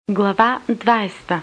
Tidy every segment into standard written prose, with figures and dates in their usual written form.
Глава 20.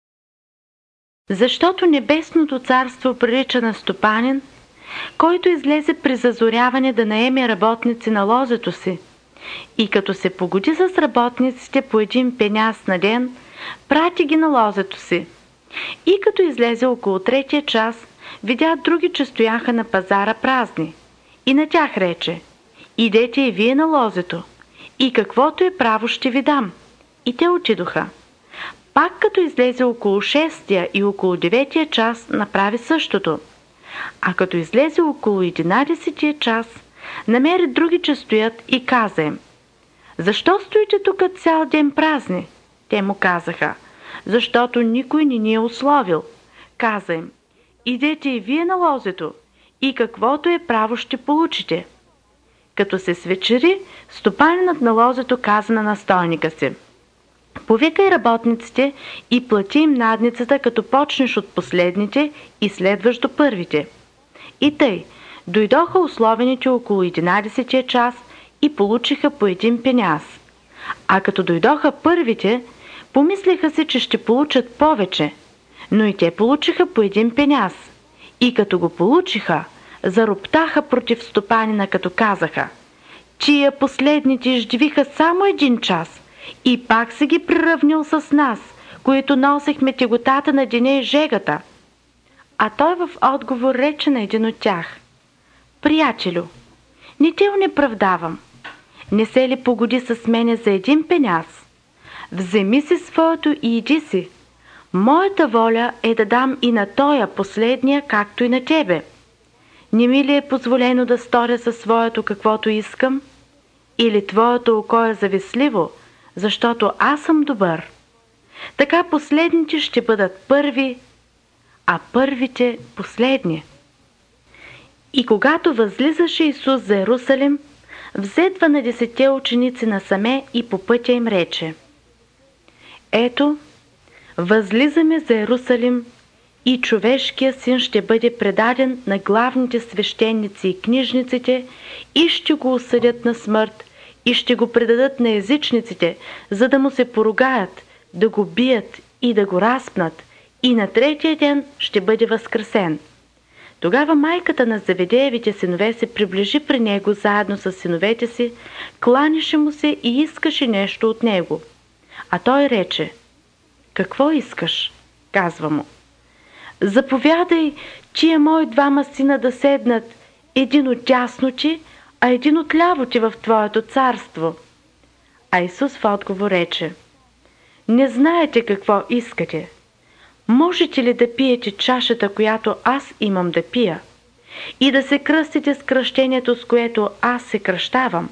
Защото небесното царство прилича на стопанин, който излезе при зазоряване да наеме работници на лозето си, и като се погоди с работниците по един пеняс на ден, прати ги на лозето си. И като излезе около 3 час, видя други, че стояха на пазара празни, и на тях рече: идете и вие на лозето, и каквото е право ще ви дам. И те отидоха. Пак като излезе около 6 и около 9 час, направи същото. А като излезе около 11 час, намери други, че стоят, и каза им: защо стоите тук цял ден празни? Те му казаха: защото никой не ни е условил. Каза им: идете и вие на лозето, и каквото е право ще получите. Като се свечери, стопанинът на лозето каза на настойника си: повикай работниците и плати им надницата, като почнеш от последните и следваш до първите. И тъй, дойдоха условените около 11 час и получиха по един пеняс. А като дойдоха първите, помислиха си, че ще получат повече, но и те получиха по един пеняс. И като го получиха, зароптаха против стопанина, като казаха: тия последните издивиха само 1 час, и пак си ги приравнил с нас, които носехме теготата на деня и жегата. А той в отговор рече на един от тях: приятелю, не те онеправдавам. Не се ли погоди с мене за 1 пеняс? Вземи си своето и иди си. Моята воля е да дам и на тоя последния, както и на тебе. Не ми ли е позволено да сторя със своето каквото искам? Или твоето око е завистливо, защото аз съм добър? Така последните ще бъдат първи, а първите последни. И когато възлизаше Исус за Ерусалим, взе 12 ученици насаме и по пътя им рече: ето, възлизаме за Ерусалим, и човешкият син ще бъде предаден на главните свещеници и книжниците, и ще го осъдят на смърт, и ще го предадат на езичниците, за да му се поругаят, да го бият и да го разпнат, и на 3 ден ще бъде възкресен. Тогава майката на Заведеевите синове се приближи при него заедно с синовете си, кланяше му се и искаше нещо от него. А той рече: какво искаш? Казва му: заповядай тия мои 2 сина да седнат, един от дясно ти, а един от ляво ти в твоето царство. А Исус в отговор рече: не знаете какво искате. Можете ли да пиете чашата, която аз имам да пия, и да се кръстите с кръщението, с което аз се кръщавам?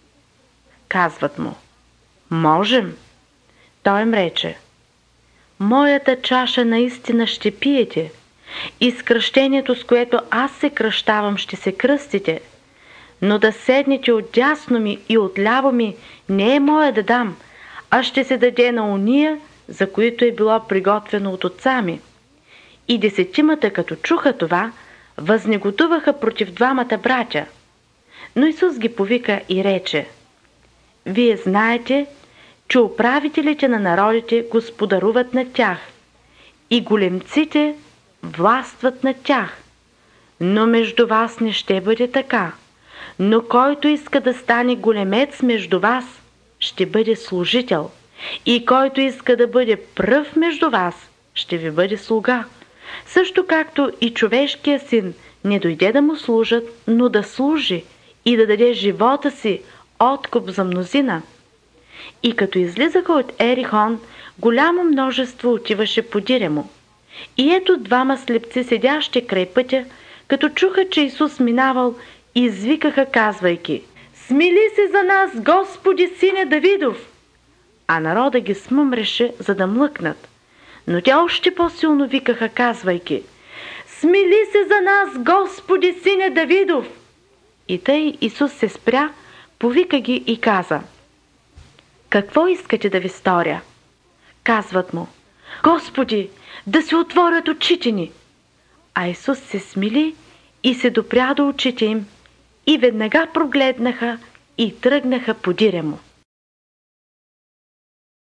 Казват му: можем. Той им рече: моята чаша наистина ще пиете, и с кръщението, с което аз се кръщавам, ще се кръстите, но да седнете отдясно ми и отляво ми не е мое да дам, а ще се даде на ония, за които е било приготвено от отца ми. И 10, като чуха това, възнеготуваха против 2 братя. Но Исус ги повика и рече: вие знаете, че управителите на народите господаруват над тях, и големците властват над тях. Но между вас не ще бъде така. Но който иска да стане големец между вас, ще бъде служител, и който иска да бъде пръв между вас, ще ви бъде слуга. Също както и човешкият син не дойде да му служат, но да служи и да даде живота си откуп за мнозина. И като излизаха от Ерихон, голямо множество отиваше подире му. И ето 2 слепци, седящи край пътя, като чуха, че Исус минавал, извикаха, казвайки: смили се за нас, Господи, сине Давидов! А народа ги смъмреше, за да млъкнат. Но те още по-силно викаха, казвайки: смили се за нас, Господи, сине Давидов! И тъй Исус се спря, повика ги и каза: какво искате да ви сторя? Казват му: Господи, да се отворят очите ни. А Исус се смили и се допря до очите им, и веднага прогледнаха и тръгнаха подире му.